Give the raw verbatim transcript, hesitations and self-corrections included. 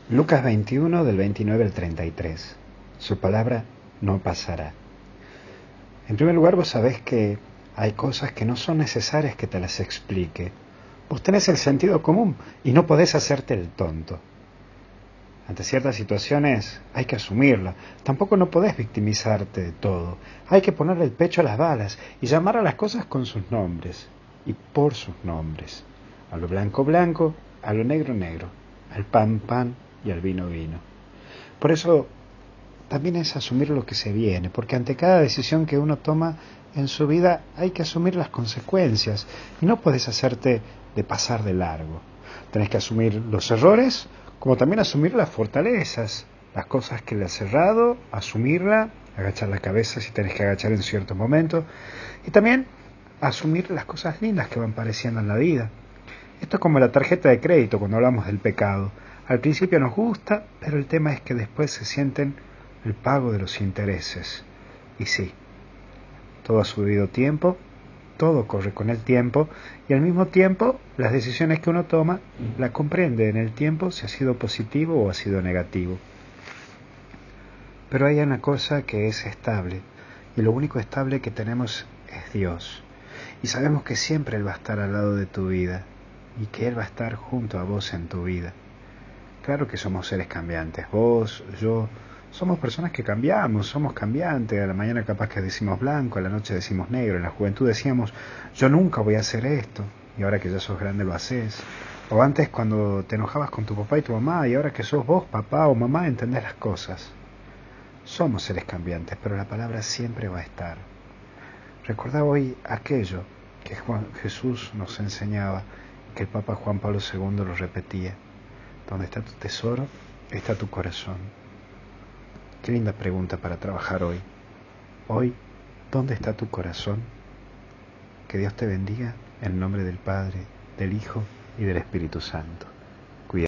Lucas veintiuno, del veintinueve al treinta y tres. Su palabra no pasará. En primer lugar, vos sabés que hay cosas que no son necesarias que te las explique. Vos tenés el sentido común y no podés hacerte el tonto. Ante ciertas situaciones hay que asumirla. Tampoco no podés victimizarte de todo. Hay que ponerle el pecho a las balas y llamar a las cosas con sus nombres y por sus nombres. A lo blanco blanco, a lo negro negro, al pan pan y al vino vino. Por eso también es asumir lo que se viene, porque ante cada decisión que uno toma en su vida hay que asumir las consecuencias y no podés hacerte de pasar de largo. Tenés que asumir los errores, como también asumir las fortalezas, las cosas que le has errado, asumirla, agachar la cabeza si tenés que agachar en cierto momento, y también asumir las cosas lindas que van apareciendo en la vida. Esto es como la tarjeta de crédito cuando hablamos del pecado. Al principio nos gusta, pero el tema es que después se sienten el pago de los intereses. Y sí, todo a su debido tiempo, todo corre con el tiempo, y al mismo tiempo las decisiones que uno toma la comprende en el tiempo si ha sido positivo o ha sido negativo. Pero hay una cosa que es estable, y lo único estable que tenemos es Dios. Y sabemos que siempre Él va a estar al lado de tu vida, y que Él va a estar junto a vos en tu vida. Claro que somos seres cambiantes, vos, yo, somos personas que cambiamos, somos cambiantes. A la mañana capaz que decimos blanco, a la noche decimos negro. En la juventud decíamos, yo nunca voy a hacer esto, y ahora que ya sos grande lo haces. O antes cuando te enojabas con tu papá y tu mamá, y ahora que sos vos, papá o mamá, entendés las cosas. Somos seres cambiantes, pero la palabra siempre va a estar. Recordá hoy aquello que Juan, Jesús nos enseñaba, que el Papa Juan Pablo segundo lo repetía. Donde está tu tesoro, está tu corazón. Qué linda pregunta para trabajar hoy. Hoy, ¿dónde está tu corazón? Que Dios te bendiga en nombre del Padre, del Hijo y del Espíritu Santo.